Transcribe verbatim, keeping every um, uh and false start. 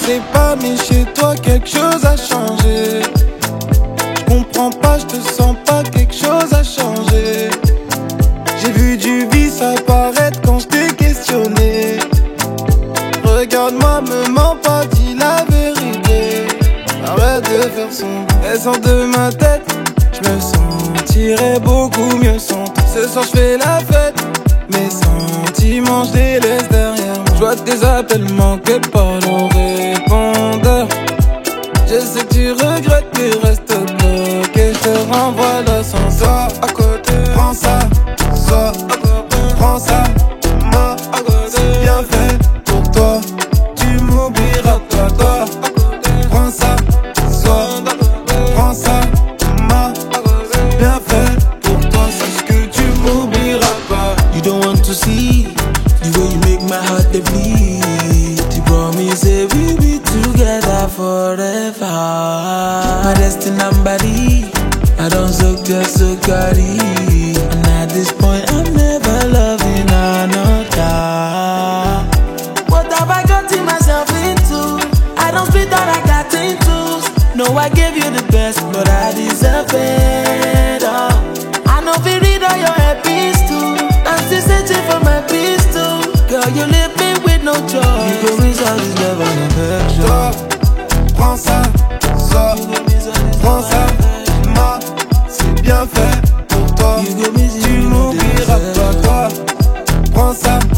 sais pas, mais chez toi quelque chose a changé. Je comprends pas, je te sens pas, quelque chose a changé. J'ai vu du vice apparaître quand je t'ai questionné. Regarde-moi, me mens pas, dis la vérité. Arrête de faire son. Elle sort de ma tête, je me sentirais beaucoup mieux sans toi. Ce soir je fais la fête, mes sentiments je les laisse derrière moi. Je vois tes appels manqués par le répondeur. Je sais que tu regrettes mais reste bloqué. Je te renvoie l'ascenseur à côté. Prends ça, ça, prends ça, moi, c'est bien fait pour toi. Tu m'oublieras pas, toi. Prends ça, ça, prends ça, moi, c'est bien fait pour toi. Sache que tu m'oublieras pas. You don't want to see the way you make my heart they bleed. You promise that we'll be together forever. My destiny and body, I don't suck just so carry. And at this point I'm never loving another. What have I gotten myself into? I don't split all I got into. No, I gave you the best, but I deserve better. I know if you read all your epics too. I'm still searching for my peace too. Girl, you leave me with no choice. You go miss all this love and affection. Toi, prends ça, ça, prends ça, moi, c'est bien fait pour toi. Tu m'oublieras pas, toi. Prends ça.